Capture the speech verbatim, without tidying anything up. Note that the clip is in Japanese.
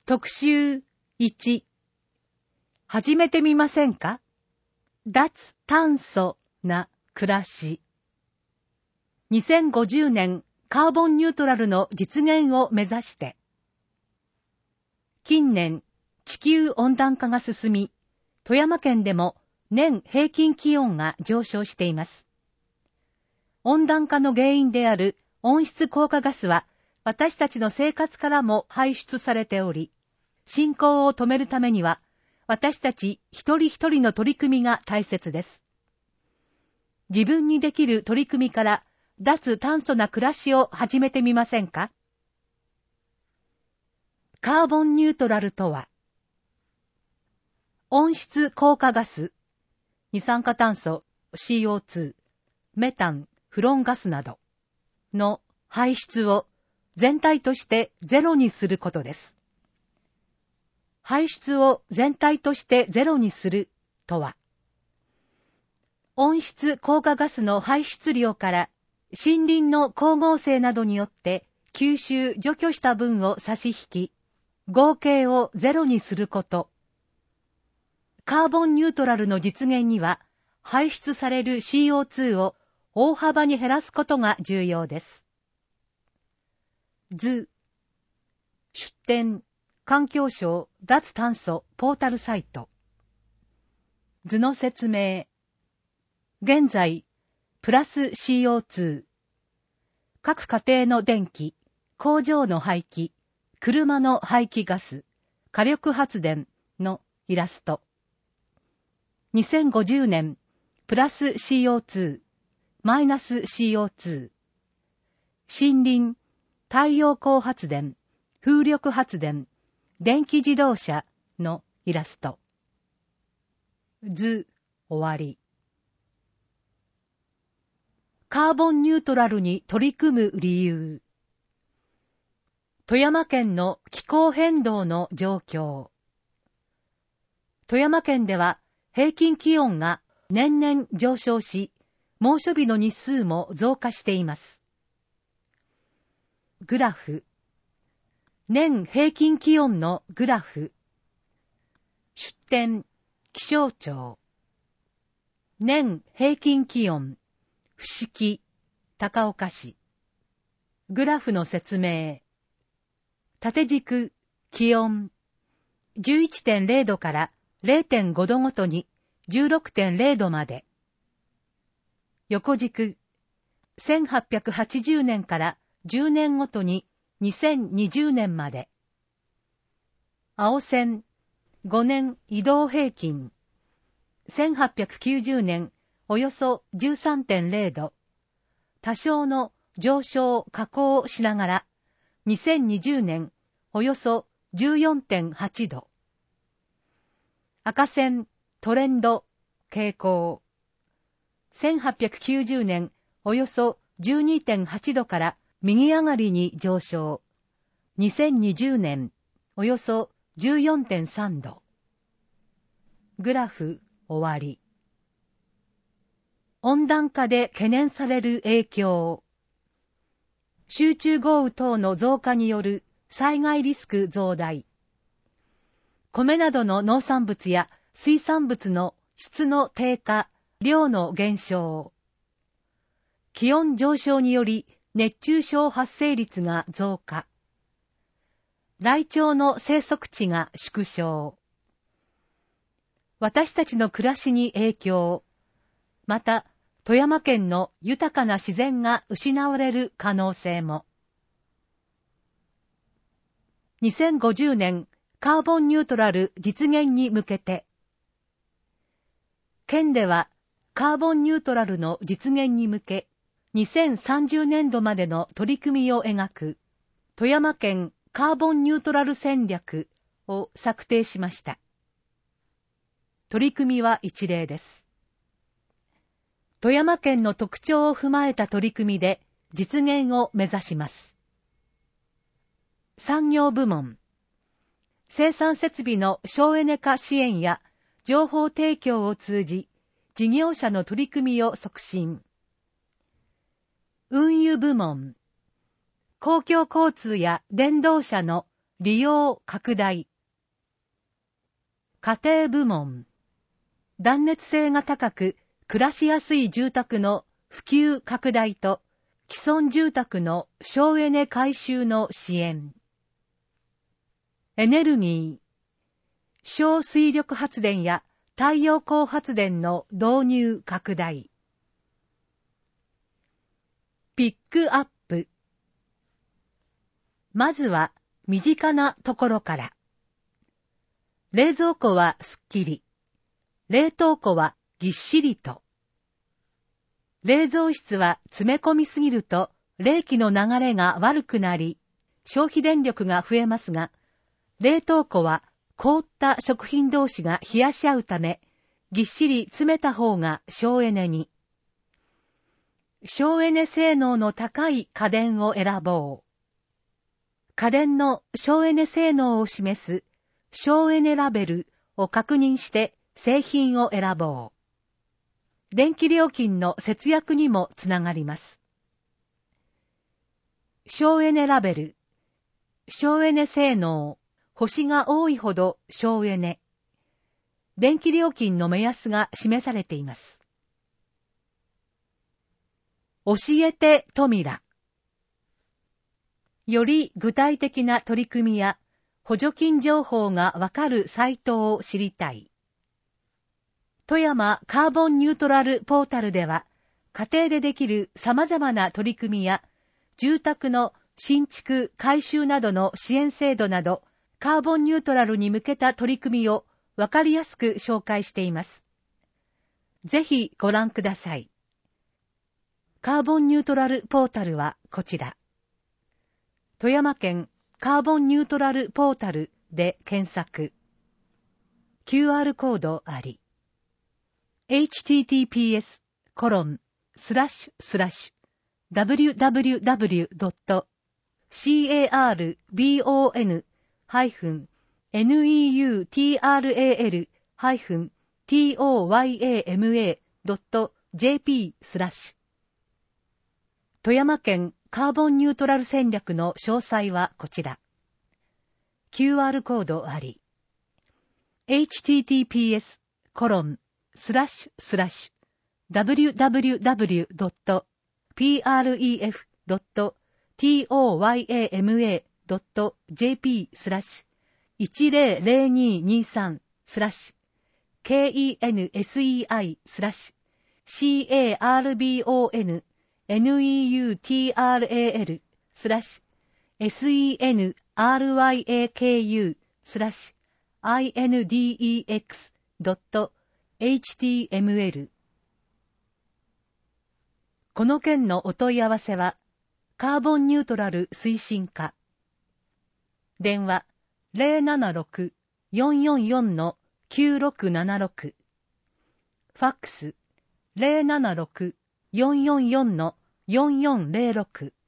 特集いち。始めてみませんか？脱炭素な暮らし。にせんごじゅうねんカーボンニュートラルの実現を目指して。近年、地球温暖化が進み、富山県でも年平均気温が上昇しています。温暖化の原因である温室効果ガスは、私たちの生活からも排出されており、進行を止めるためには、私たち一人一人の取り組みが大切です。自分にできる取り組みから脱炭素な暮らしを始めてみませんか？カーボンニュートラルとは、温室効果ガス、二酸化炭素 シーオーツー、メタン、フロンガスなどの排出を全体としてゼロにすることです。排出を全体としてゼロにするとは、温室効果ガスの排出量から森林の光合成などによって吸収除去した分を差し引き、合計をゼロにすること。カーボンニュートラルの実現には、排出される シーオーツー を大幅に減らすことが重要です。図、出典、環境省脱炭素ポータルサイト。図の説明。現在、プラス シーオーツー。各家庭の電気、工場の排気、車の排気ガス、火力発電のイラスト。にせんごじゅうねん、プラス シーオーツー、マイナス シーオーツー。森林、太陽光発電、風力発電、電気自動車のイラスト。図、終わり。カーボンニュートラルに取り組む理由。富山県の気候変動の状況。富山県では平均気温が年々上昇し、猛暑日の日数も増加しています。グラフ。年平均気温のグラフ。出典、気象庁。年平均気温、伏木、高岡市。グラフの説明。縦軸、気温。じゅういってんれいどから れいてんごどごとに じゅうろくてんれいどまで。横軸、せんはっぴゃくはちじゅうねんからじゅうねんごとににせんにじゅうねんまで。青線、ごねん移動平均。せんはっぴゃくきゅうじゅうねん、およそ じゅうさんてんれいど。多少の上昇下降をしながら、にせんにじゅうねん、およそ じゅうよんてんはちど。赤線、トレンド、傾向。せんはっぴゃくきゅうじゅうねん、およそ じゅうにてんはちどから右上がりに上昇。にせんにじゅうねん、およそ じゅうよんてんさんど。グラフ、終わり。温暖化で懸念される影響。集中豪雨等の増加による災害リスク増大。米などの農産物や水産物の質の低下、量の減少。気温上昇により熱中症発生率が増加。ライチョウの生息地が縮小。私たちの暮らしに影響。また、富山県の豊かな自然が失われる可能性も。にせんごじゅうねんカーボンニュートラル実現に向けて、県ではカーボンニュートラルの実現に向け、にせんさんじゅうねんどまでの取り組みを描く富山県カーボンニュートラル戦略を策定しました。取り組みは一例です。富山県の特徴を踏まえた取り組みで実現を目指します。産業部門。生産設備の省エネ化支援や情報提供を通じ、事業者の取り組みを促進。運輸部門。公共交通や電動車の利用拡大。家庭部門。断熱性が高く、暮らしやすい住宅の普及拡大と、既存住宅の省エネ改修の支援。エネルギー。小水力発電や太陽光発電の導入拡大。ピックアップ。まずは身近なところから。冷蔵庫はすっきり。冷凍庫はぎっしりと。冷蔵室は詰め込みすぎると冷気の流れが悪くなり、消費電力が増えますが、冷凍庫は凍った食品同士が冷やし合うため、ぎっしり詰めた方が省エネに。省エネ性能の高い家電を選ぼう。家電の省エネ性能を示す省エネラベルを確認して製品を選ぼう。電気料金の節約にもつながります。省エネラベル。省エネ性能。星が多いほど省エネ。電気料金の目安が示されています。教えてトミラ。より具体的な取り組みや補助金情報がわかるサイトを知りたい。富山カーボンニュートラルポータルでは、家庭でできる様々な取り組みや、住宅の新築改修などの支援制度など、カーボンニュートラルに向けた取り組みをわかりやすく紹介しています。ぜひご覧ください。カーボンニュートラルポータルはこちら。富山県カーボンニュートラルポータルで検索。キューアール コードあり。エイチティーティーピーエスコロンスラッシュスラッシュダブリュダブリュダブリュドットシーエーアールビーオーエヌハイフンエヌイーユーティーアールエーエルハイフンティーオーワイエーエムエードットジェーピースラッシュ富山県カーボンニュートラル戦略の詳細はこちら。キューアール コードあり。エイチティーティーピーエスコロンスラッシュスラッシュダブリュダブリュダブリュドットピーアールイーエフドットティーオーワイエーエムエードットジェーピースラッシュいちゼロゼロにーにーさんスラッシュケーイーエヌエスイーアイスラッシュシーエーアールビーオーエヌエヌイーユーティーアールエーエルスラッシュエスイーエヌアールワイエーケーユースラッシュアイエヌディーイーエックスドットエイチティーエムエル この件のお問い合わせはカーボンニュートラル推進課電話 ゼロななろく よんよんよん きゅうろくななろく ファックス ゼロななろく よんよんよん よんよんゼロろく